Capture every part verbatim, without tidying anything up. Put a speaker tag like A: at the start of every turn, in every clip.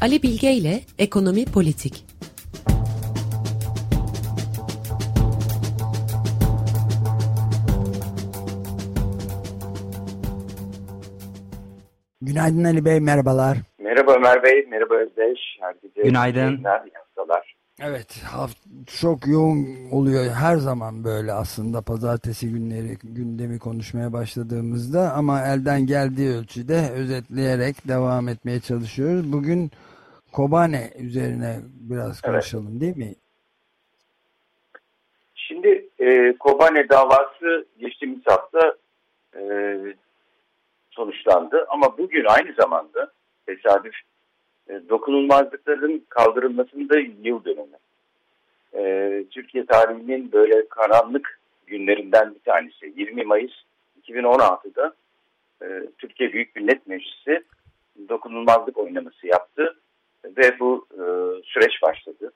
A: Ali Bilge ile Ekonomi Politik.
B: Günaydın Ali Bey, merhabalar.
C: Merhaba Ömer Bey, merhaba Özdeş. Herkese
D: günaydın.
C: iyi haftalar.
B: Evet, çok yoğun oluyor her zaman böyle aslında pazartesi günleri gündemi konuşmaya başladığımızda, ama elden geldiği ölçüde özetleyerek devam etmeye çalışıyoruz. Bugün Kobane üzerine biraz konuşalım, evet, değil mi?
C: Şimdi e, Kobane davası geçtiğimiz hafta e, sonuçlandı, ama bugün aynı zamanda tesadüf e, dokunulmazlıkların kaldırılmasında yıl dönümü. E, Türkiye tarihinin böyle karanlık günlerinden bir tanesi. yirmi Mayıs iki bin on altıda e, Türkiye Büyük Millet Meclisi dokunulmazlık oylaması yaptı ve bu e, süreç başladı.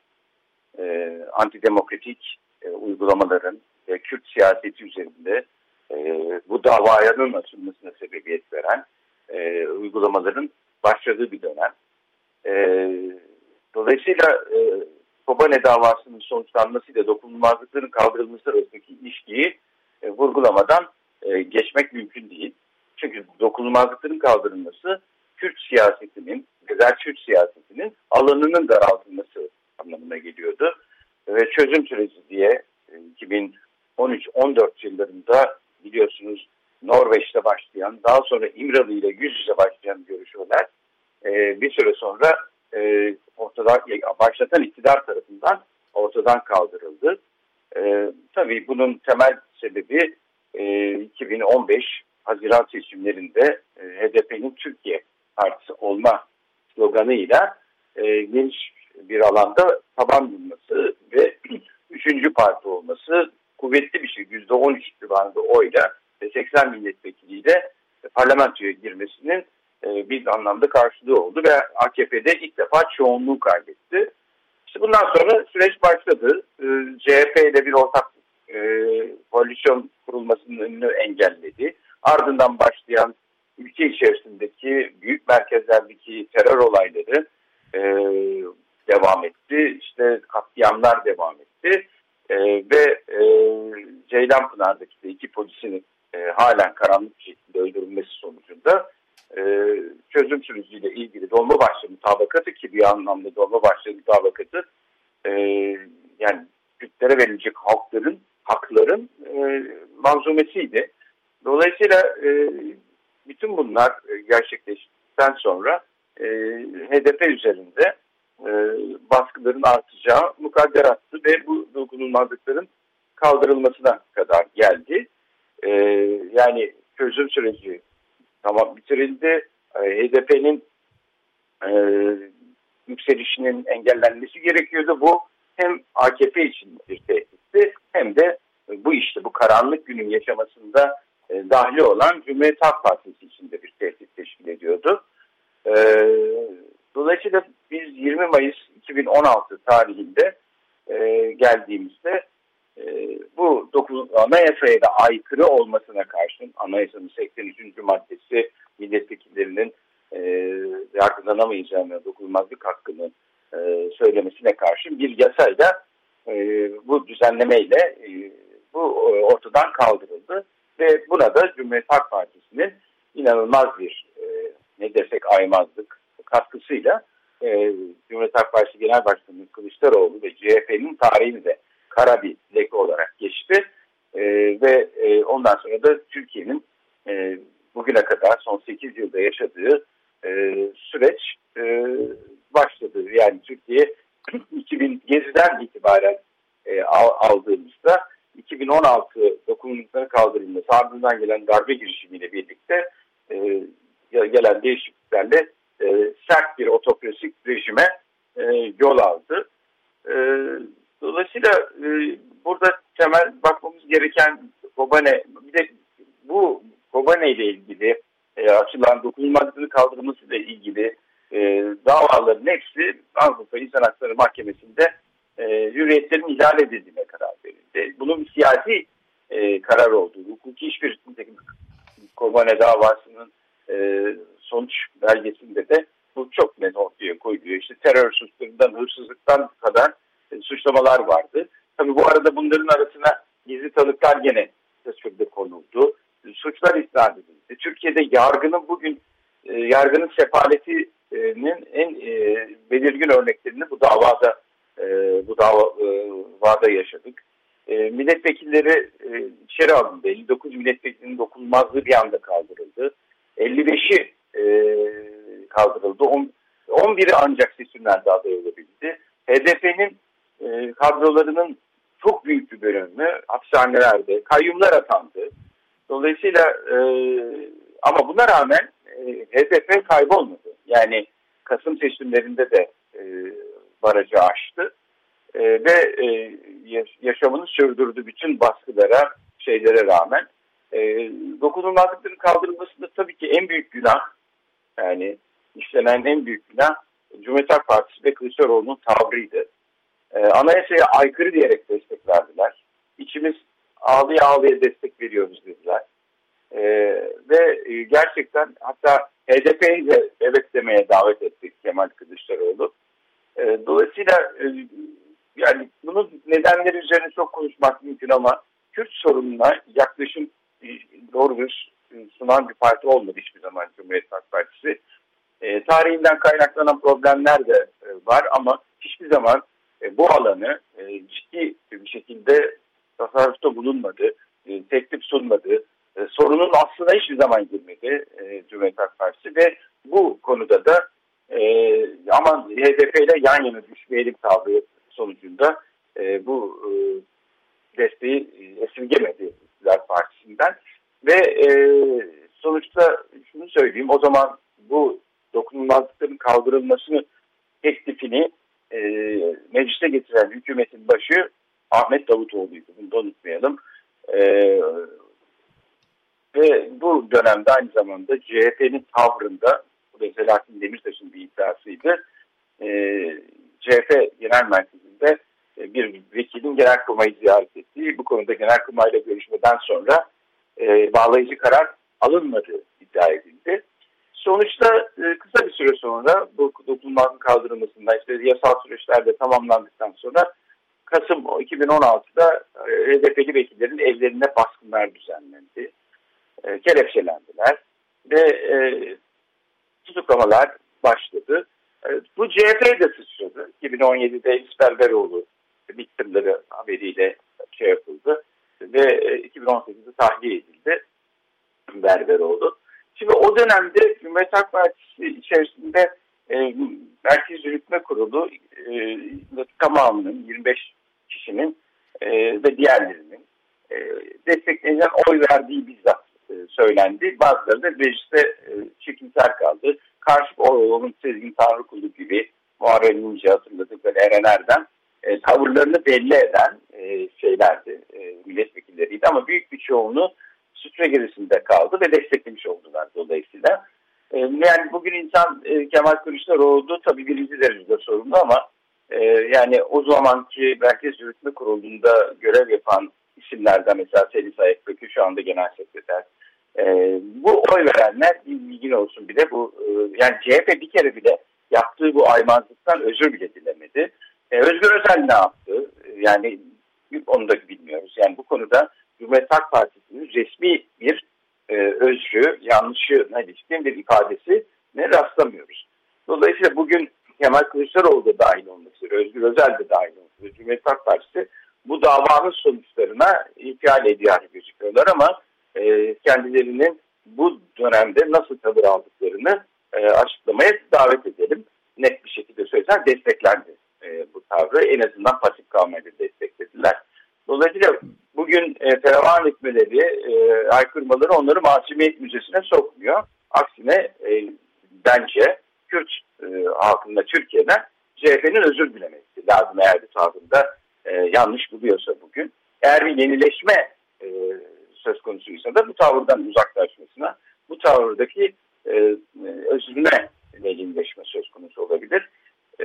C: E, antidemokratik e, uygulamaların ve Kürt siyaseti üzerinde e, bu davanın açılmasına sebebiyet veren e, uygulamaların başladığı bir dönem. E, dolayısıyla e, Kobane davasının sonuçlanmasıyla dokunulmazlıkların kaldırılması arasındaki ilişkiyi e, vurgulamadan e, geçmek mümkün değil. Çünkü dokunulmazlıkların kaldırılması Kürt siyasetinin, özel Kürt siyasetinin alanının daraltılması anlamına geliyordu. Ve çözüm süreci diye e, iki bin on üç on dört yıllarında biliyorsunuz Norveç'te başlayan, daha sonra İmralı ile yüz yüze başlayan görüşmeler e, bir süre sonra e, ortadan başlatan iktidar tarafından ortadan kaldırıldı. E, tabii bunun temel sebebi e, iki bin on beş Haziran seçimlerinde e, H D P'nin Türkiye Partisi olma sloganıyla e, geniş bir alanda taban bulması ve üçüncü parti olması, kuvvetli bir şey yüzde on üç civarında oyla ve seksen milletvekiliyle parlamentoya girmesinin e, bir anlamda karşılığı oldu ve A K P'de ilk defa çoğunluğu kaybetti. İşte bundan sonra süreç başladı. E, C H P ile bir ortak e, koalisyon kurulmasının önünü engelledi. Ardından başlayan ülke içerisindeki büyük merkezlerdeki terör olayları e, devam etti. İşte katliamlar devam etti. E, ve e, Ceylanpınar'daki de iki polisin e, halen karanlık bir şekilde öldürülmesi sonucunda e, çözüm süreciyle ilgili Dolmabahçe mutabakatı, ki bir anlamda Dolmabahçe mutabakatı e, yani Kürtlere verilecek halkların, hakların e, manzumesiydi. Dolayısıyla e, bütün bunlar gerçekleştikten sonra e, H D P üzerinde e, baskıların artacağı mukadderattı ve bu dokunulmazlıkların kaldırılmasına kadar geldi. E, yani çözüm süreci tamam bitirildi. E, H D P'nin e, yükselişinin engellenmesi gerekiyordu. Bu hem A K P için bir tehditti, hem de bu işte bu karanlık günün yaşamasında e, dahil olan Cumhuriyet Halk Partisi için de bir tehdit teşkil ediyordu. E, dolayısıyla biz yirmi Mayıs iki bin on altı tarihinde e, geldiğimizde e, bu dokuz, anayasaya da aykırı olmasına karşın, anayasanın seksen üçüncü maddesi milletvekillerinin e, yargılanamayacağını, dokunulmazlık hakkını e, söylemesine karşın bir yasayla e, bu düzenlemeyle e, bu ortadan kaldırıldı. Ve buna da Cumhuriyet Halk Partisi'nin inanılmaz bir e, ne desek aymazlık katkısıyla e, Cumhuriyet Halk Partisi Genel Başkanı Kılıçdaroğlu ve C H P'nin tarihini de kara bir leke olarak geçti. E, ve e, ondan sonra da Türkiye'nin e, bugüne kadar son sekiz yılda yaşadığı e, süreç e, başladı. Yani Türkiye iki bin Gezi'den itibaren e, aldığımızda iki bin on altı dokunulmazlıkların kaldırılması, ardından gelen darbe girişimiyle birlikte e, gelen değişikliklerle e, sert bir otokratik rejime e, yol aldı. E, dolayısıyla e, burada temel bakmamız gereken Kobane, bir de bu Kobane ile ilgili e, açılan dokunulmazlıkların kaldırılması ile ilgili e, davaların hepsi Avrupa İnsan Hakları Mahkemesi'nde e, hürriyetlerin ihlal edildiğine karar verildi. Bunun bir siyasi e, karar olduğu, hukuki hiçbir Kobane davasının e, sonuç belgesinde de bu çok net ortaya koyuluyor. ediyor. İşte terör suçlarından, hırsızlıktan kadar e, suçlamalar vardı. Tabii bu arada bunların arasına gizli tanıklar gene tasvirde konuldu. Suçlar isnat edildi. Türkiye'de yargının bugün e, yargının sefaletinin en e, belirgin örneklerini bu davada e, bu davada yaşadık. E, milletvekilleri e, içeri alındı. elli dokuz milletvekilinin dokunulmazlığı bir anda kaldırıldı. elli beşi e, kaldırıldı. on biri ancak seçimlerde aday olabildi. H D P'nin e, kadrolarının çok büyük bir bölümü hapishanelerde, kayyumlar atandı. Dolayısıyla e, ama buna rağmen e, H D P kaybolmadı. Yani Kasım seçimlerinde de e, barajı aştı e, ve e, yaşamını sürdürdü bütün baskılara, şeylere rağmen. E, dokunulmazlıkların kaldırılmasında tabii ki en büyük günah, yani işlenen en büyük günah Cumhuriyet Halk Partisi ve Kılıçdaroğlu'nun tavrıydı. E, anayasaya aykırı diyerek destek verdiler. İçimiz ağlıya ağlıya destek veriyoruz dediler. E, ve e, gerçekten hatta H D P'yi de evet demeye davet ettik Kemal Kılıçdaroğlu. E, dolayısıyla e, yani bunun nedenleri üzerine çok konuşmak mümkün ama Kürt sorununa yaklaşım e, doğru bir sunan bir parti olmadı hiçbir zaman Cumhuriyet Halk Partisi. E, tarihinden kaynaklanan problemler de e, var ama hiçbir zaman e, bu alanı e, ciddi bir şekilde tasarrufta bulunmadı, e, teklif sunmadı, e, sorunun aslına hiçbir zaman girmedi e, Cumhuriyet Halk Partisi ve bu konuda da e, aman H D P ile yan yana düşmeyelim tavrı sonucunda e, bu e, desteği esirgemedi İktidar Partisi'nden ve e, sonuçta şunu söyleyeyim, o zaman bu dokunulmazlıkların kaldırılmasını teklifini e, meclise getiren hükümetin başı Ahmet Davutoğlu'ydu. Bunu da unutmayalım. E, ve bu dönemde aynı zamanda C H P'nin tavrında, bu da Selahattin Demirtaş'ın bir iddiasıydı. E, C H P Genel Merkezi'nde e, bir vekilin Genelkurmay'ı ziyaret ettiği, bu konuda Genelkurmay'la görüşmeden sonra e, bağlayıcı karar alınmadığı iddia edildi. Sonuçta e, kısa bir süre sonra bu dokunulmazlığın kaldırılmasında işte yasal süreçler de tamamlandıktan sonra Kasım iki bin on altıda e, H D P'li vekillerin evlerine baskınlar düzenlendi. E, kelepçelendiler ve e, tutuklamalar başladı. E, bu C H P'ye de sıçradı. iki bin on yedide İsper Beroğlu bittimleri haberiyle şey yapıldı ve e, iki bin on sekizde tahliye edildi Berberoğlu. Şimdi o dönemde Cumhuriyet Halk Partisi içerisinde e, Merkez Yürütme Kurulu e, tamamının yirmi beş kişinin e, ve diğerlerinin e, destekleyen oy verdiği bizzat e, söylendi. Bazıları da mecliste e, çekimser kaldı. Karşı oğlunun Sezgin Tanrıkulu gibi, Muharrem İnce hatırladıkları Eren Erdem e, tavırlarını belli eden e, şeylerdi, e, milletvekilleriydi ama büyük bir çoğunluğu sütre gerisinde kaldı ve desteklemiş oldular dolayısıyla. E, yani bugün insan e, Kemal Kılıçdaroğlu tabii birinci derecede sorumlu ama e, yani o zamanki Merkez Yürütme Kurulu'nda görev yapan isimlerden mesela Selis Ayakbökü şu anda genel sekreter. E, bu oy verenler bir bilgin olsun bile bu e, yani C H P bir kere bile yaptığı bu aymazlıktan özür bile dilemedi. E, Özgür Özel ne yaptı? E, yani onu da bilmiyoruz. Yani bu konuda Cumhuriyet Halk Partisi'nin resmi bir e, özrü, yanlışına ilişkin bir ifadesi ne rastlamıyoruz. Dolayısıyla bugün Kemal Kılıçdaroğlu da dahil olmak üzere, Özgür Özel de dahil olmak üzere Cumhuriyet Halk Partisi bu davanın sonuçlarına ihlal ediyor gözüküyorlar ama e, kendilerinin bu dönemde nasıl tavır aldıklarını e, açıklamaya davet edelim. Net bir şekilde söylesen desteklendi e, bu tavrı. En azından pasif kalmayı desteklediler. Dolayısıyla bugün e, feravan etmeleri, e, aykırmaları onları Masumiyet Müzesi'ne sokmuyor. Aksine e, bence Kürt e, halkında Türkiye'den C H P'nin özür dilemesi lazım eğer bir tavrında e, yanlış buluyorsa bugün. Eğer bir yenileşme e, söz konusuysa da bu tavırdan uzaklaşmasına, bu tavırdaki e, özürüne yenileşme söz konusu olabilir. E,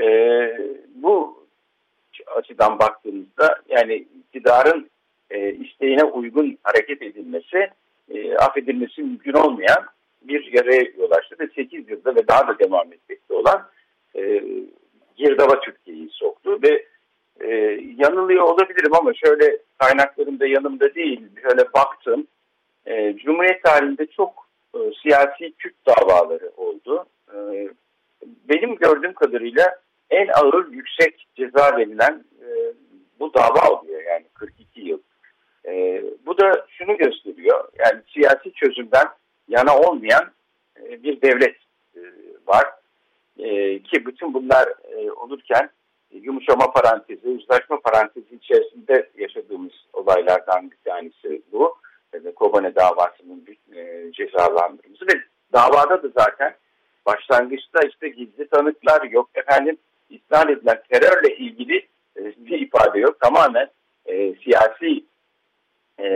C: bu açıdan baktığımızda yani iktidarın e, isteğine uygun hareket edilmesi, e, affedilmesi mümkün olmayan bir yere yol açtı ve sekiz yılda ve daha da devam etmekte olan e, girdaba Türkiye'yi soktu ve e, yanılıyor olabilirim ama şöyle kaynaklarım da yanımda değil. Şöyle baktım. E, Cumhuriyet tarihinde çok e, siyasi Kürt davaları oldu. E, benim gördüğüm kadarıyla en ağır yüksek ceza verilen e, bu dava oluyor yani kırk iki yıl. E, bu da şunu gösteriyor, yani siyasi çözümden yana olmayan e, bir devlet e, var e, ki bütün bunlar e, olurken e, yumuşama parantezi, uzlaşma parantezi içerisinde yaşadığımız olaylardan bir tanesi bu. E, Kobane davasının e, cezalandırılması ve davada da zaten başlangıçta işte gizli tanıklar yok, efendim isnat edilen terörle ilgili e, bir ifade yok. Tamamen e, siyasi e,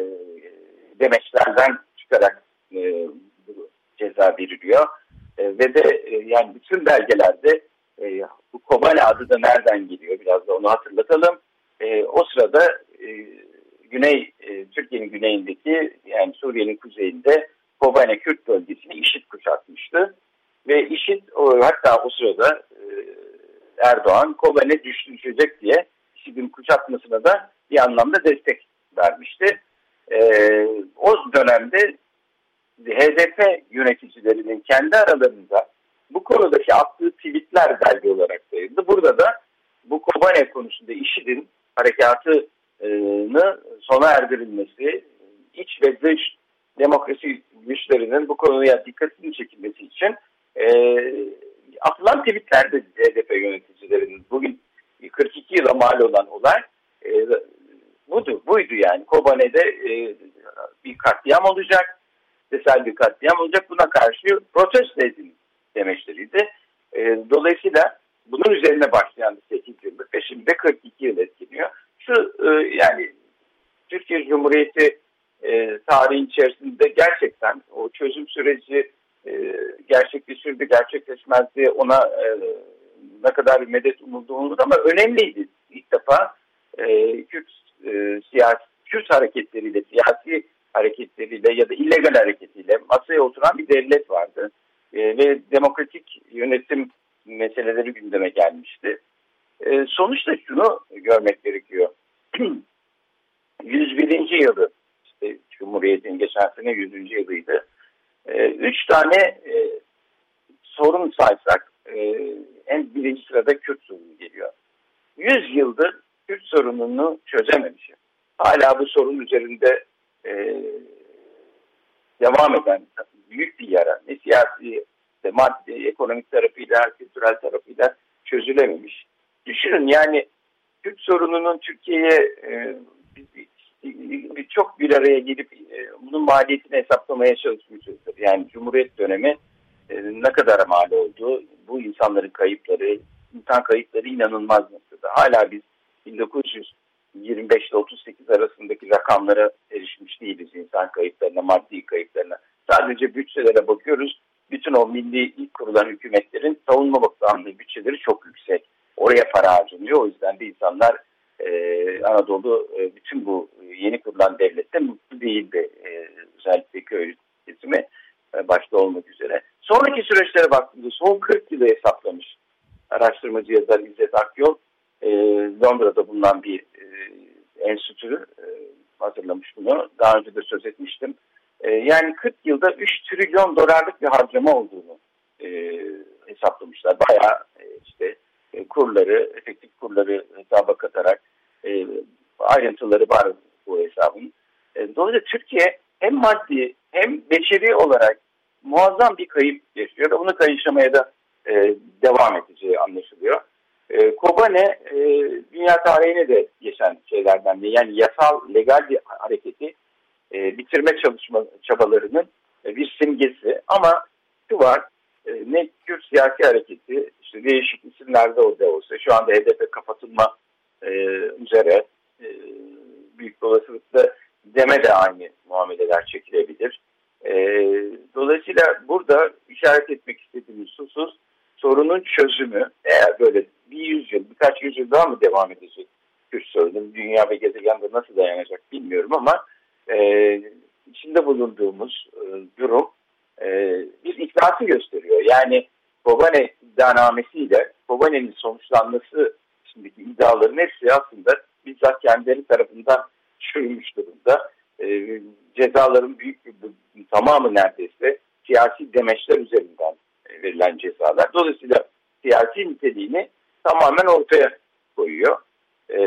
C: demeçlerden çıkarak e, ceza veriliyor. E, ve de e, yani bütün belgelerde e, bu Kobane adı da nereden geliyor? Biraz da onu hatırlatalım. E, o sırada e, Güney e, Türkiye'nin güneyindeki yani Suriye'nin kuzeyinde Kobane Kürt bölgesini IŞİD kuşatmıştı. Ve IŞİD o, hatta o sırada e, Erdoğan Kobane düşecek diye IŞİD'in kuşatmasına da bir anlamda destek vermişti. E, o dönemde H D P yöneticilerinin kendi aralarında bu konudaki attığı tweetler belge olarak yayıldı. Burada da bu Kobane konusunda IŞİD'in harekatını sona erdirilmesi, iç ve dış demokrasi güçlerinin bu konuya dikkatini çekilmesi için e, atılan tweetler de H D P yöneticilerinin bugün kırk iki yıla mal olan olay e, budur, buydu yani. Kobane'de e, bir katliam olacak, desel bir katliam olacak, buna karşı protesto edin demeçleriydi. E, dolayısıyla bunun üzerine başlayan sekiz yıllık ve şimdi de kırk iki yıl etkiliyor. Şu e, yani Türkiye Cumhuriyeti e, tarihin içerisinde gerçekten o çözüm süreci e, gerçekleşirdi, gerçekleşmezdi, ona e, ne kadar bir medet umuldu olur ama önemliydi. İlk defa e, Kürt e, siyasi Kürt hareketleriyle, siyasi hareketleriyle ya da illegal hareketiyle masaya oturan bir devlet vardı. E, ve demokratik yönetim meseleleri gündeme gelmişti. E, sonuçta şunu görmek gerekiyor. yüz birinci yılı, işte Cumhuriyet'in geçen sene yüzüncü yılıydı. E, üç tane e, sorun saysak e, en birinci sırada Kürt sorunu geliyor. yüz yıldır Kürt sorununu çözememiş. Hala bu sorun üzerinde e, devam eden büyük bir yara. Ne siyasi, ne maddi, ekonomik tarafıyla, kültürel tarafıyla çözülememiş. Düşünün yani Kürt sorununun Türkiye'ye e, çok bir araya gelip e, bunun maliyetini hesaplamaya çalışmışızdır. Yani Cumhuriyet dönemi e, ne kadar mal oldu, bu insanların kayıpları, insan kayıpları inanılmaz noktada. Hala biz bin dokuz yüz yirmi beş ile otuz sekiz arasındaki rakamlara erişmiş değiliz, insan kayıplarına, maddi kayıplarına. Sadece bütçelere bakıyoruz. Bütün o milli ilk kurulan hükümetlerin savunma bakanlığı bütçeleri çok yüksek. Oraya para harcanıyor. O yüzden de insanlar e, Anadolu e, bütün bu yeni kurulan devlette mutlu değildi. E, özellikle köy kesimi e, başta olmak üzere. Sonraki süreçlere baktığımızda son kırk yılı hesaplamış araştırmacı yazar İzzet Akyol, e, Londra'da bulunan bir e, enstitü e, hazırlamış bunu. Daha önce de söz etmiştim. E, yani kırk yılda üç trilyon dolarlık bir harcama olduğunu e, hesaplamışlar. Bayağı e, işte e, kurları, efektif kurları hesaba katarak e, ayrıntıları var bu hesabın. E, dolayısıyla Türkiye hem maddi hem beşeri olarak muazzam bir kayıp yaşıyor ve bunu kayışlamaya da e, devam edeceği anlaşılıyor. E, Kobane e, dünya tarihine de geçen şeylerden biri. Yani yasal, legal bir hareketi e, bitirme çalışma çabalarının e, bir simgesi. Ama şu var, e, ne Kürt siyasi hareketi, işte değişik isimlerde o da olsa, şu anda H D P kapatılma e, üzere, e, büyük olasılıkla deme de aynı muameleler çekilebilir. E, dolayısıyla burada işaret etmek istediğimiz husus, sorunun çözümü eğer böyle bir yüzyıl, birkaç yüzyıl daha mı devam edecek Kürt sorunu, dünya ve gezegende nasıl dayanacak bilmiyorum ama e, içinde bulunduğumuz e, durum e, bir iflası gösteriyor. Yani Kobane iddianamesiyle Kobani'nin sonuçlanması şimdiki iddiaların hepsi aslında bizzat kendileri tarafından çürümüş durumda. E, cezaların büyük bir tamamı neredeyse siyasi demeçler üzerinden verilen cezalar. Dolayısıyla siyasi niteliğini tamamen ortaya koyuyor. E,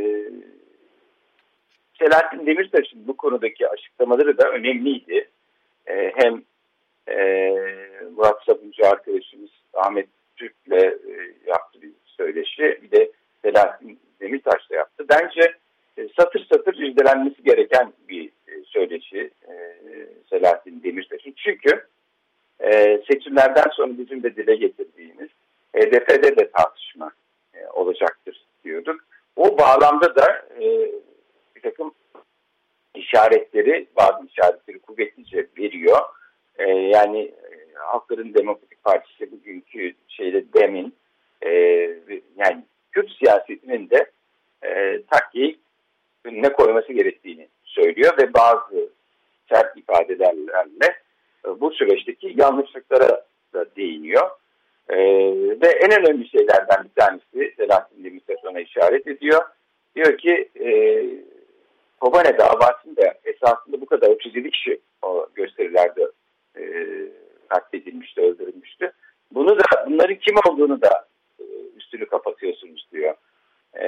C: Selahattin Demirtaş'ın bu konudaki açıklamaları da önemliydi. E, hem e, Murat Sabuncu arkadaşımız Ahmet Türk'le e, yaptı bir söyleşi. Bir de Selahattin Demirtaş'la yaptı. Bence e, satır satır irdelenmesi gereken bir e, söyleşi e, Selahattin Demirtaş'ın. Çünkü e, seçimlerden sonra bizim de dile getirdiğimiz H D P'de de tartışma e, olacaktır diyorduk. O bağlamda da e, bir takım işaretleri, bazı işaretleri kuvvetlice veriyor. E, yani e, Halkların Demokratik Partisi bugünkü şeyde demin e, yani Kürt siyasetinin de e, takkiyi önüne koyması gerektiğini söylüyor ve bazı sert ifadelerle e, bu süreçteki yanlışlıklara da değiniyor. E, ve en önemli şeylerden bir tanesi Selahattin Demirtaş ona işaret ediyor. Diyor ki e, Kobane davasında esasında bu kadar otuz yedi kişi o gösterilerde e, katledilmişti, öldürülmüştü. Bunu da, bunların kim olduğunu da e, üstünü kapatıyorsunuz diyor. E,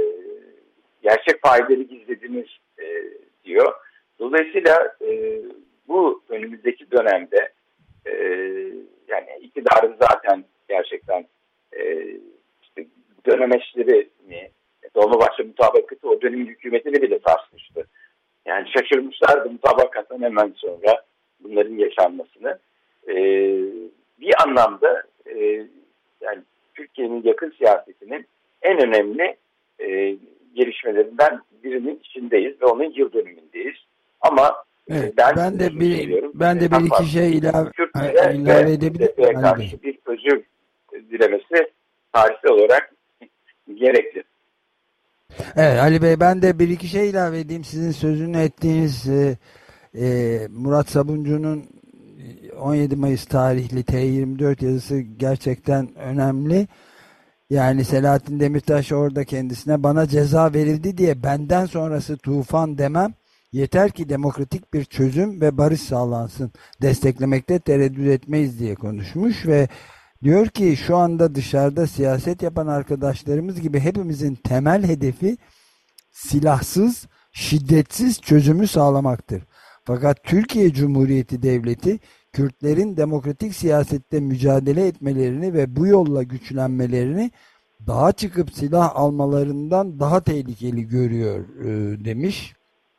C: gerçek failleri gizlediniz e, diyor. Dolayısıyla e, bu önümüzdeki dönemde e, yani iktidarın zaten gerçekten e, işte dönemeçlerini, Dolmabahçe mutabakatı o dönemin hükümetini bile sarsmıştı. Yani şaşırmışlardı mutabakattan hemen sonra bunların yaşanmasını. Ee, bir anlamda e, yani Türkiye'nin yakın siyasetinin en önemli e, gelişmelerinden birinin içindeyiz ve onun yıl dönümündeyiz. Ama
B: evet,
C: ben,
B: ben de bir ben de bir iki şey ilave,
C: Türkiye'ye
B: ilave edebilirim.
C: karşı bir özür dilemesi tarihsel olarak gerekli.
B: Evet Ali Bey, ben de bir iki şey ilave edeyim. Sizin sözünü ettiğiniz e, e, Murat Sabuncu'nun on yedi Mayıs tarihli T yirmi dört yazısı gerçekten önemli. Yani Selahattin Demirtaş orada kendisine bana ceza verildi diye benden sonrası tufan demem. Yeter ki demokratik bir çözüm ve barış sağlansın. Desteklemekte tereddüt etmeyiz diye konuşmuş ve diyor ki şu anda dışarıda siyaset yapan arkadaşlarımız gibi hepimizin temel hedefi silahsız, şiddetsiz çözümü sağlamaktır. Fakat Türkiye Cumhuriyeti Devleti Kürtlerin demokratik siyasette mücadele etmelerini ve bu yolla güçlenmelerini dağa çıkıp silah almalarından daha tehlikeli görüyor e, demiş.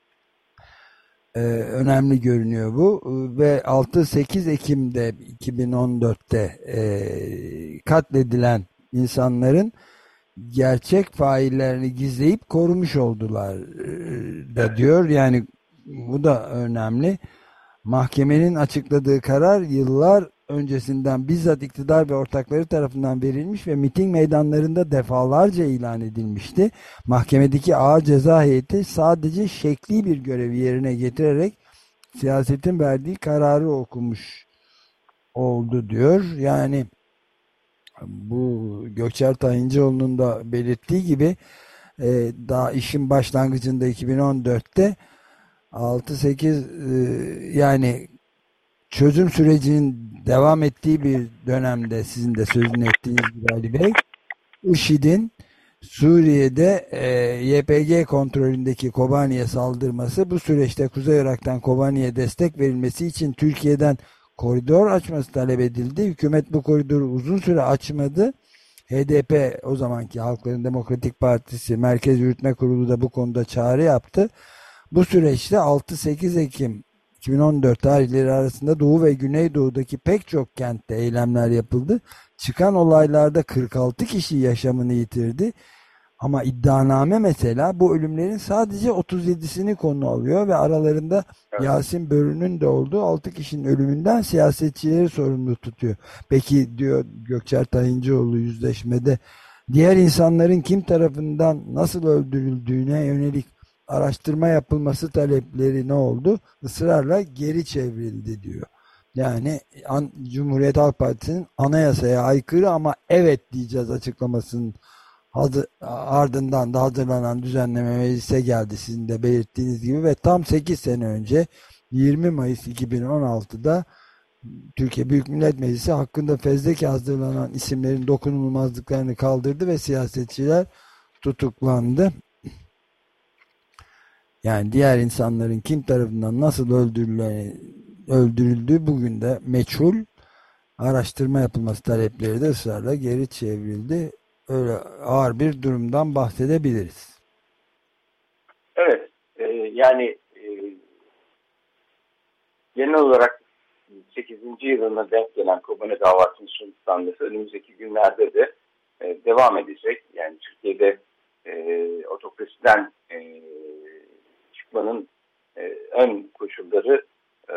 B: Ee, önemli görünüyor bu ve altı sekiz Ekim'de iki bin on dörtte e, katledilen insanların gerçek faillerini gizleyip korumuş oldular e, da diyor. Yani bu da önemli. Mahkemenin açıkladığı karar yıllar öncesinden bizzat iktidar ve ortakları tarafından verilmiş ve miting meydanlarında defalarca ilan edilmişti. Mahkemedeki ağır ceza heyeti sadece şekli bir görevi yerine getirerek siyasetin verdiği kararı okumuş oldu diyor. Yani bu Gökçer Tayincioğlu'nun da belirttiği gibi e, daha işin başlangıcında iki bin on dörtte altı sekiz e, yani çözüm sürecinin devam ettiği bir dönemde sizin de sözünü ettiğiniz gibi Ali Bey, IŞİD'in Suriye'de e, Y P G kontrolündeki Kobani'ye saldırması, bu süreçte Kuzey Irak'tan Kobani'ye destek verilmesi için Türkiye'den koridor açması talep edildi. Hükümet bu koridoru uzun süre açmadı. H D P, o zamanki Halkların Demokratik Partisi Merkez Yürütme Kurulu da bu konuda çağrı yaptı. Bu süreçte altı sekiz Ekim iki bin on dört tarihleri arasında Doğu ve Güneydoğu'daki pek çok kentte eylemler yapıldı. Çıkan olaylarda kırk altı kişi yaşamını yitirdi. Ama iddianame mesela bu ölümlerin sadece otuz yedisini konu alıyor ve aralarında evet. Yasin Börü'nün de olduğu altı kişinin ölümünden siyasetçileri sorumlu tutuyor. Peki diyor Gökçer Tayincioğlu yüzleşmede, diğer insanların kim tarafından nasıl öldürüldüğüne yönelik araştırma yapılması talepleri ne oldu? Israrla geri çevrildi diyor. Yani an, Cumhuriyet Halk Partisi'nin anayasaya aykırı ama evet diyeceğiz açıklamasının hazır, ardından da hazırlanan düzenleme meclise geldi sizin de belirttiğiniz gibi ve tam sekiz sene önce yirmi Mayıs iki bin on altıda Türkiye Büyük Millet Meclisi hakkında fezleke hazırlanan isimlerin dokunulmazlıklarını kaldırdı ve siyasetçiler tutuklandı. Yani diğer insanların kim tarafından nasıl öldürüldüğü, öldürüldüğü bugün de meçhul. Araştırma yapılması talepleri de ısrarla geri çevrildi. Öyle ağır bir durumdan bahsedebiliriz.
C: Evet, e, yani e, genel olarak sekizinci yılına denk gelen Kobane davasının sonuçlanması önümüzdeki günlerde de e, devam edecek. Yani Türkiye'de e, otokrasiden e, çıkmanın e, ön koşulları e,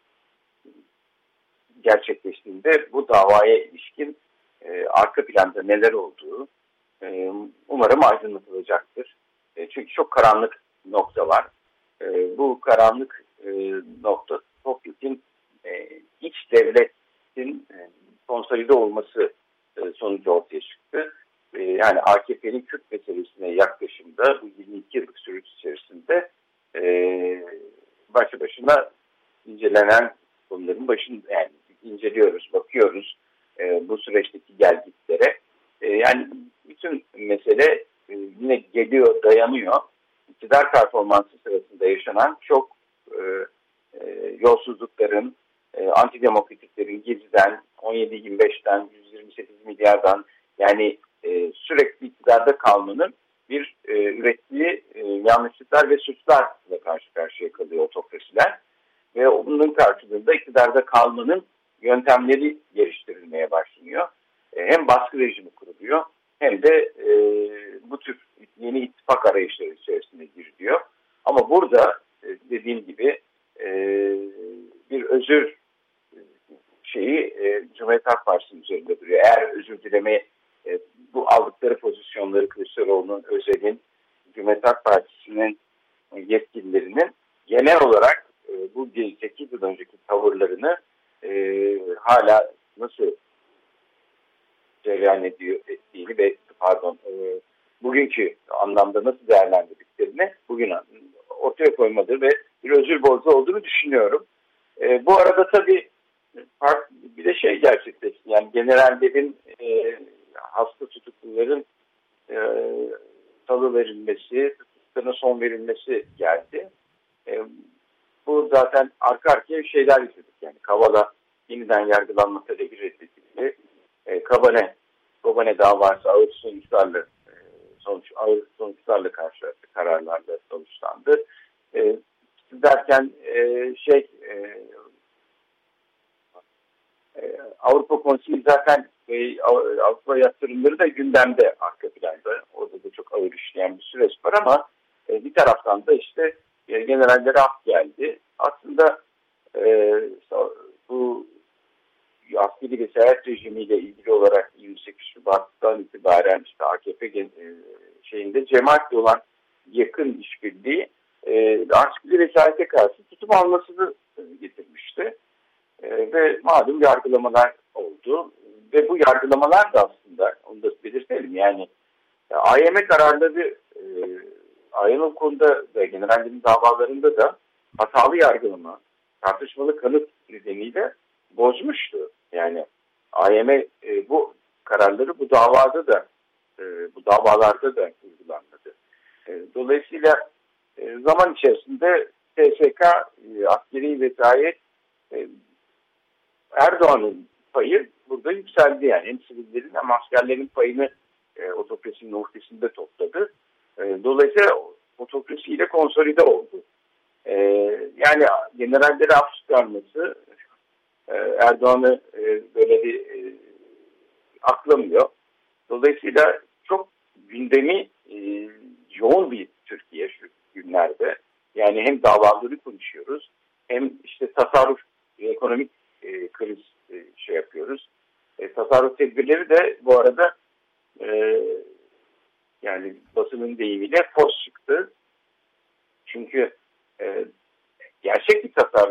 C: gerçekleştiğinde bu davaya ilişkin e, arka planda neler olduğu e, umarım aydınlatılacaktır. E, çünkü çok karanlık nokta var. E, bu karanlık e, nokta Topyek'in e, iç devletin e, konsolide olması e, sonucu ortaya çıktı. E, yani A K P'nin Kürt meselesine yaklaşımda bu yirmi iki yıllık süreç içerisinde e, başlı başına incelenen konuların başında, yani inceliyoruz, bakıyoruz e, bu süreçteki gelgitlere. E, yani bütün mesele e, yine geliyor, dayanıyor. İktidar performansı sırasında yaşanan çok e, e, yolsuzlukların, e, antidemokratiklerin Gezi'den, on yedi yirmi beşten, yüz yirmi sekiz milyardan, yani e, sürekli iktidarda kalmanın bir e, ürettiği e, yanlışlıklar ve suçlarla karşı karşıya kalıyor otokrasiler. Ve bunun karşılığında iktidarda kalmanın yöntemleri geliştirilmeye başlanıyor. E, hem baskı rejimi kuruluyor hem de e, bu tür yeni ittifak arayışları içerisine giriliyor. Ama burada e, dediğim gibi e, bir özür şeyi e, Cumhuriyet Halk Partisi'nin üzerinde duruyor. Eğer özür dileme e, bu aldıkları pozisyonları Kılıçdaroğlu'nun, Özel'in, Cumhuriyet Halk Partisi'nin yetkililerinin genel olarak e, bu sekiz yıl önceki tavırlarını e, hala nasıl cereyan ediyor ettiğini ve pardon e, bugünkü anlamda nasıl değerlendirdiklerini bugün ortaya koymadır ve bir özür borcu olduğunu düşünüyorum. E, bu arada tabii bir de şey gerçekleşti. Yani generallerin e, hasta tutukluların e, salı verilmesi, tutuklarına son verilmesi geldi. E, bu zaten arka arkaya şeyler izledik. Yani Kavala yeniden yargılanma talebi reddedildi. E, Kobane, Kobane davası ağır sonuçlarla e, sonuç ağır sonuçlarla karşılaştı, kararlarla sonuçlandı. E, derken e, şey e, Avrupa Konseyi zaten e, Avrupa yatırımları da gündemde, arka planda. Orada da çok ağır işleyen bir süreç var ama e, bir taraftan da işte e, generallere af geldi. Aslında e, bu askeri vesayet rejimiyle ilgili olarak yirmi sekiz Şubat'tan itibaren işte A K P e, şeyinde cemaatle olan yakın işbirliği e, askeri vesayete karşı tutum almasını getirmişti. Ee, ve malum yargılamalar oldu. Ve bu yargılamalar da aslında, onu da belirtelim, yani A Y M kararları e, A Y M konuda ve generallerin davalarında da hatalı yargılama, tartışmalı kanıt nedeniyle bozmuştu. Yani A Y M e, bu kararları bu davada da e, bu davalarda da uygulanmadı. E, dolayısıyla e, zaman içerisinde T S K, e, askeri vesayet, e, Erdoğan'ın payı burada yükseldi, yani hem sivillerin hem askerlerin payını e, otokrasinin ortasında topladı. E, dolayısıyla otokrasiyle konsolide oldu. E, yani generalleri af çıkarması e, Erdoğan'ı e, böyle bir e, aklamıyor. Dolayısıyla çok gündemi e, yoğun bir Türkiye şu günlerde. Yani hem davaları konuşuyoruz hem işte tasarruf, ekonomik E, kriz e, şey yapıyoruz. E, tasarruf tedbirleri de bu arada e, yani basının deyimiyle fos çıktı. Çünkü e, gerçek bir tasarruf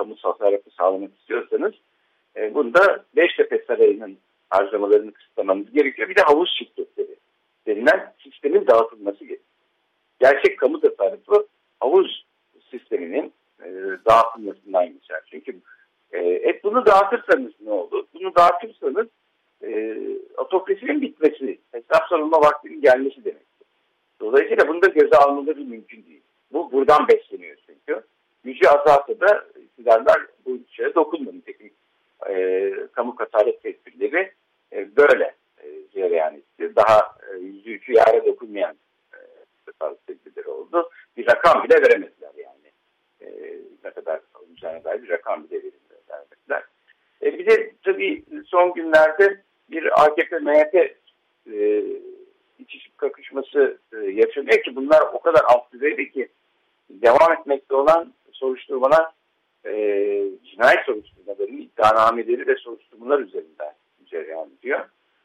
C: kamusal tasarrufu sağlamak istiyorsanız e, bunda Beştepe Sarayı'nın harcamalarını kısıtlamamız gerekiyor. Bir de havuz şirketleri denilen sistemin dağıtılması gerekiyor. Gerçek kamu tasarrufu havuz sisteminin e, dağıtılmasından geçer. Çünkü e, hep bunu dağıtırsanız ne olur? Bunu dağıtırsanız e, otokrasinin bitmesi, hesap sorulma vaktinin gelmesi demektir. Dolayısıyla bunu da göze almaları mümkün değil. Bu buradan besleniyor çünkü. Gücü azalsa da iktidarlar bu şeye dokunmuyor. Nitekim e, kamu tasarruf tedbirleri e, böyle e, cereyan etti. Daha e, yüzü üçü yere dokunmayan e, tasarruf tedbirleri oldu. Bir rakam bile veremediler yani. E, ne kadar olacağına dair bir rakam bile veremediler. E, bir de tabii son günlerde bir A K P M H P e, itişip kakışması e, yaşanıyor ki bunlar o kadar alt düzeyde ki devam etmekte olan soruşturmalar, e, cinayet soruşturmalarının iddianameleri ve soruşturmalar üzerinden cereyan ediyor.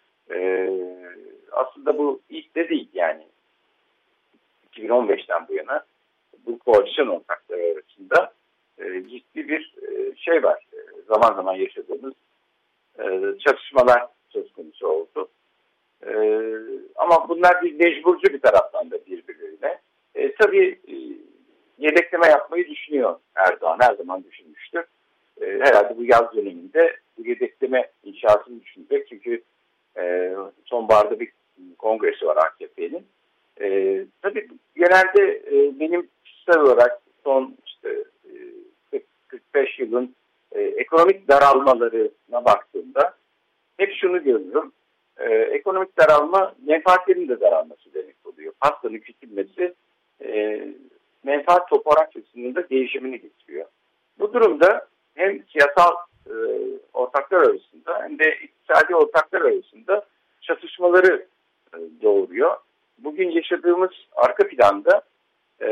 C: E, aslında bu ilk de değil yani iki bin on beşten bu yana bu koalisyon ortakları arasında e, ciddi bir e, şey var. E, zaman zaman yaşadığımız e, çatışmalar söz konusu oldu. E, ama bunlar bir mecburcu bir taraftan da birbirlerine. E, tabii e, yedekleme yapmayı düşünüyor Erdoğan. Her zaman düşünmüştür. E, herhalde bu yaz döneminde bu yedekleme inşasını düşünecek. Çünkü e, sonbaharda bir kongresi var A K P'nin. E, tabii genelde e, benim kişisel olarak son işte e, kırk kırk beş yılın e, ekonomik daralmalarına baktığımda hep şunu görüyorum. E, ekonomik daralma menfaatlerin de daralması demek oluyor. Pastanın küçülmesi e, menfaat topografyasının da değişimini getiriyor. Bu durumda hem siyasal e, ortaklar arasında hem de iktisadi ortaklar arasında çatışmaları e, doğuruyor. Bugün yaşadığımız arka planda e,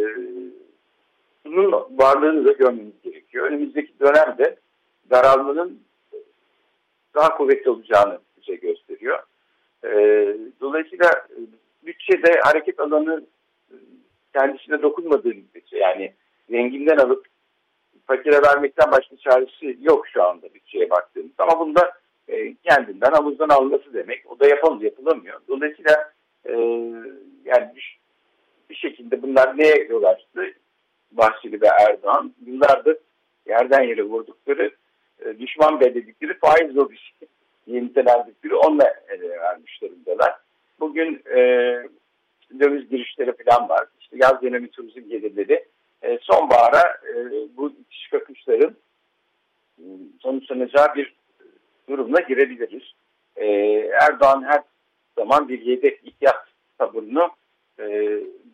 C: bunun varlığını da görmemiz gerekiyor. Önümüzdeki dönemde daralmanın daha kuvvetli olacağını bize gösteriyor. E, dolayısıyla bütçede hareket alanı kendisine dokunmadığı müddetçe yani zenginden alıp fakire vermekten başka çaresi yok şu anda bütçeye baktığımız. Ama bunda e, kendinden havuzdan alması demek. O da yapamıyor, yapılamıyor. Dolayısıyla e, yani bir, bir şekilde bunlar neye yol açtı? Bahçeli ve Erdoğan yıllardır yerden yere vurdukları e, düşman belirledikleri faiz lobisi nitelendikleri onunla ele vermiş durumdalar. Bugün e, döviz girişleri falan var. İşte yaz dönemi turizm gelirleri. E, sonbahara e, bu itiş kakışların e, sonuçlanacağı bir durumla girebiliriz. E, Erdoğan her zaman bir yedek ihtiyaç taburunu e,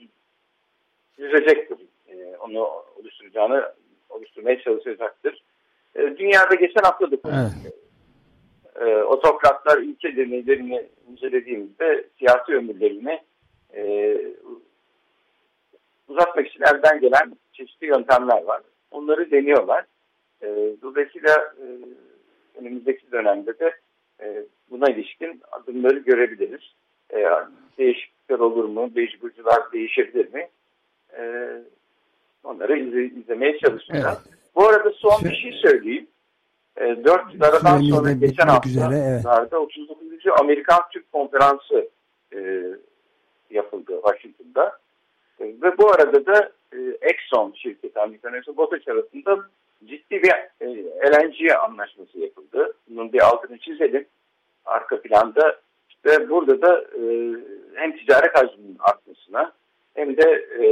C: düzecektir. E, onu oluşturacağını oluşturmaya çalışacaktır. E, dünyada geçen hafta da konuştuk. E, otokratlar ülke deneylerini incelediğimizde siyasi ömürlerini e, uzatmak için elden gelen çeşitli yöntemler var. Onları deniyorlar. E, dolayısıyla e, önümüzdeki dönemde de e, buna ilişkin adımları görebiliriz. E, değişiklikler olur mu? Mecburcular değişebilir mi? E, onları izle, izlemeye çalışacağız. Evet. Bu arada son Şu, bir şey söyleyeyim. E, dört yıllardan sonra geçen haftalarda evet. otuz dokuzuncu Amerikan-Türk Konferansı e, yapıldı Washington'da. E, ve bu arada da e, Exxon şirketi, Amerikan Exxon BOTAŞ arasında ciddi bir e, L N G anlaşması yapıldı. Bunun bir altını çizelim. Arka planda işte burada da e, hem ticaret hacminin artmasına hem de e,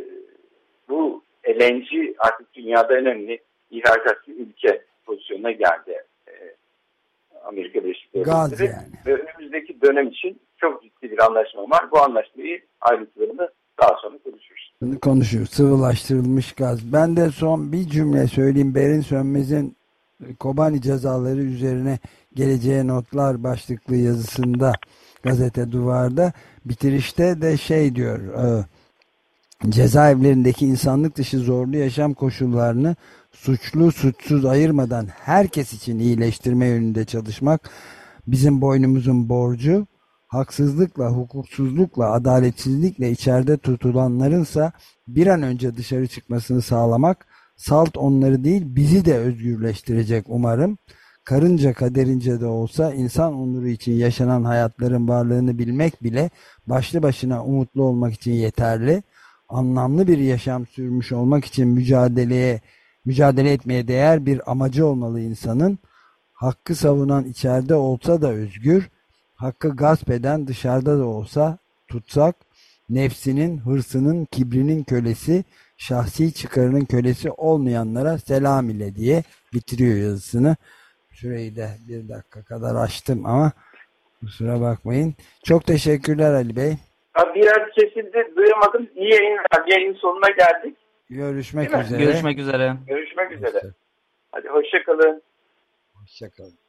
C: bu L N G artık dünyada en önemli ihracatçı ülke pozisyonuna geldi. E, Amerika Birleşik Devletleri. Yani. Ve önümüzdeki dönem için çok ciddi bir anlaşma var. Bu anlaşmayı ayrıntılarını daha sonra konuşuruz.
B: Konuşuyoruz. Sıvılaştırılmış gaz. Ben de son bir cümle söyleyeyim. Berin Sönmez'in Kobani cezaları üzerine geleceğe notlar başlıklı yazısında gazete Duvar'da bitirişte de şey diyor e, cezaevlerindeki insanlık dışı zorlu yaşam koşullarını suçlu suçsuz ayırmadan herkes için iyileştirme yönünde çalışmak bizim boynumuzun borcu. Haksızlıkla, hukuksuzlukla, adaletsizlikle içeride tutulanlarınsa bir an önce dışarı çıkmasını sağlamak, Salt onları değil, bizi de özgürleştirecek umarım. Karınca kaderince de olsa insan onuru için yaşanan hayatların varlığını bilmek bile başlı başına umutlu olmak için yeterli. Anlamlı bir yaşam sürmüş olmak için mücadeleye mücadele etmeye değer bir amacı olmalı insanın. Hakkı savunan içeride olsa da özgür, hakkı gasp eden dışarıda da olsa tutsak, nefsinin, hırsının, kibrinin kölesi, şahsi çıkarının kölesi olmayanlara selam ile diye bitiriyor yazısını. Süreyi de bir dakika kadar açtım ama kusura bakmayın. Çok teşekkürler Ali Bey.
C: Abi biraz kesildi, duyamadım. İyi yayınlar. Yayın sonuna geldik.
B: Görüşmek
C: Değil mi?
B: üzere.
D: Görüşmek üzere.
C: Görüşmek üzere. Hadi hoşça kalın.
B: Hoşça kalın.